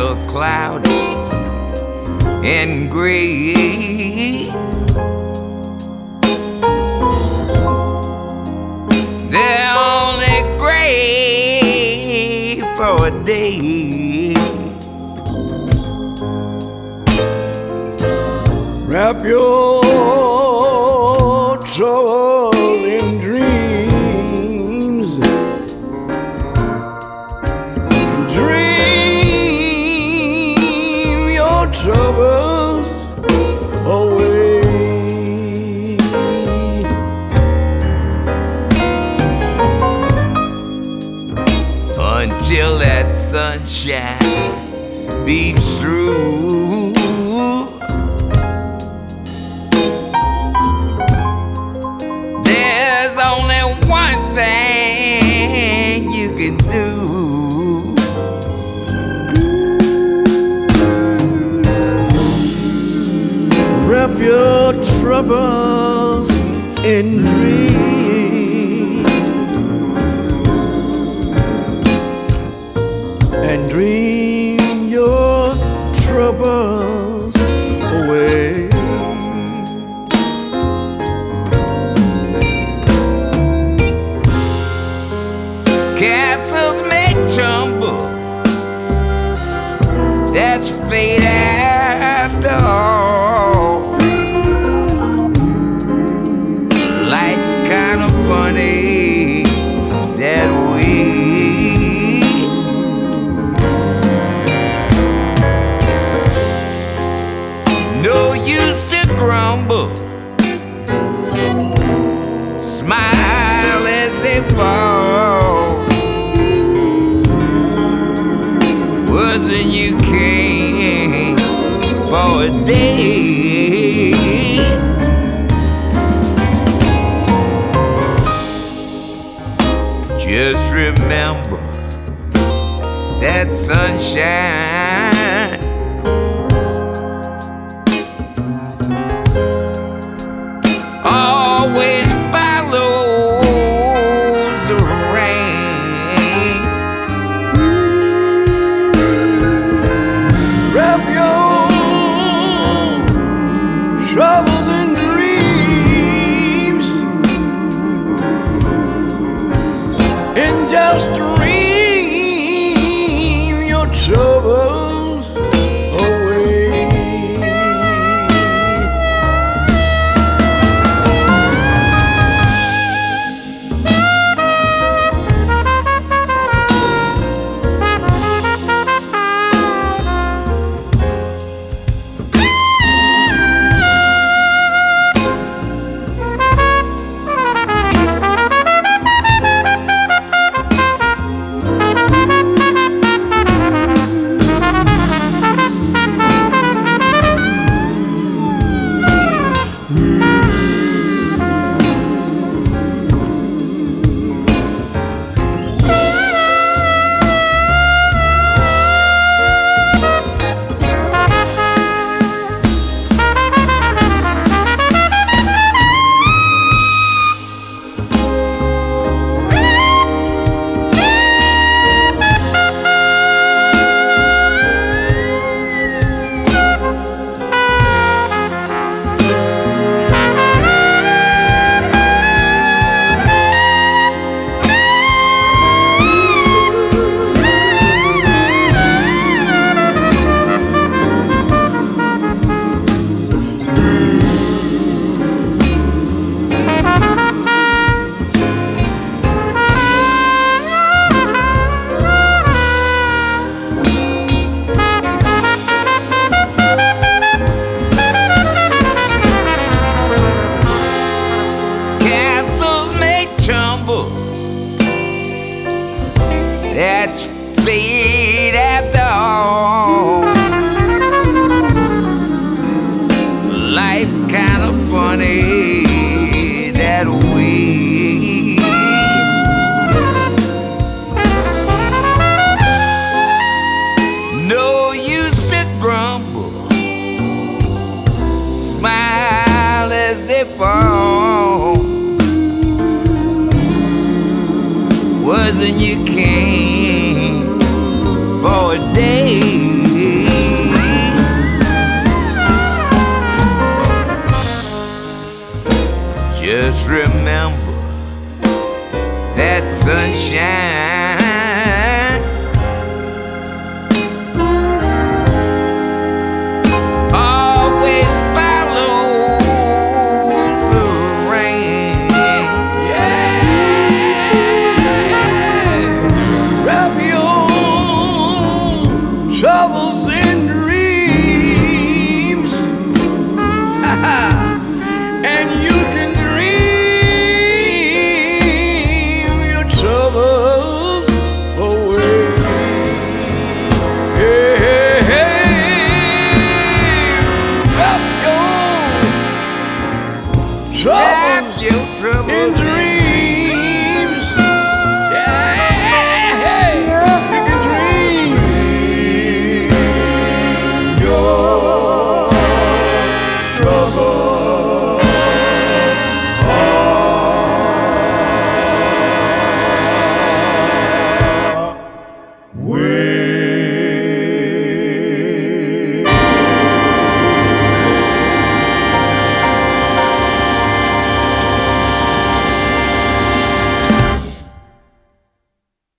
so cloudy and gray. They're only gray for a day. Wrap your trouble in dreams. Dream your troubles away. Until that sunshine beams through. There's only one thing you can do. Wrap your troubles in dreams and dream your troubles away. Castles may tumble, that's fate after all. Life's kind of funny that way. No use to grumble, smile as they fall. Wasn't you came for a day? Just remember that sunshine. Always follows the rain. Wrap your troubles in dreams and just dream your troubles away. That's fate after all. Life's kind of funny that way. No use to grumble, smile as they fall. Wasn't you king for a day? Just remember that sunshine. Always follows the rain. Yeah. Wrap your troubles in dreams, and you can dream your troubles away. Hey, hey, hey. Wrap your Wrap troubles your troubles in dreams.